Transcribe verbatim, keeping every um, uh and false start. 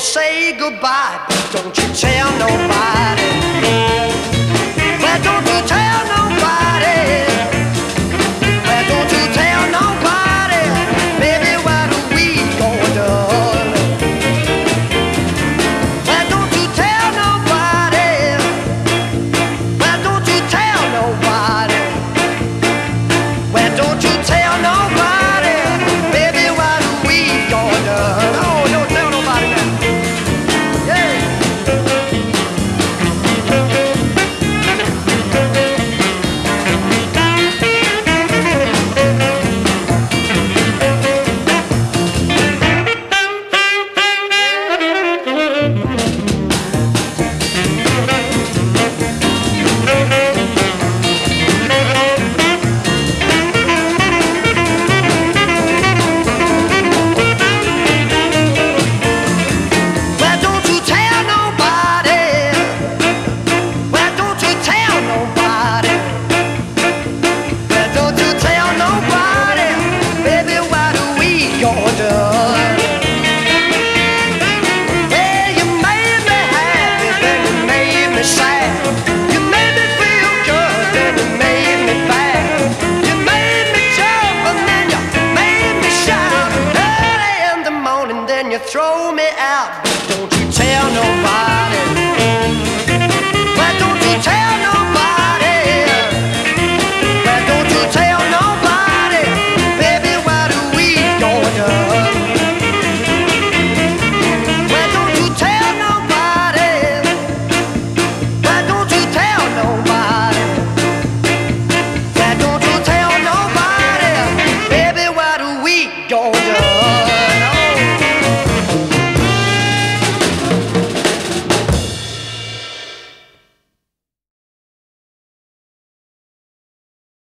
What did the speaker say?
say goodbye, but don't you tell nobody. Well, don't you tell nobody. Well, don't you tell nobody. Baby, what are we gonna do? Well, don't you tell nobody. Well, don't you tell nobody. Well, don't you tell nobody. Baby, what are we gonna do? Oh, don't tell nobody now. Yeah. Throw me out, but don't you tell nobody. Well, don't you tell nobody. Well, don't you tell nobody. Baby, what are we gonna do? Well, don't you tell nobody. Well, don't you tell nobody. Well, don't you tell nobody. Baby, what are we gonna do?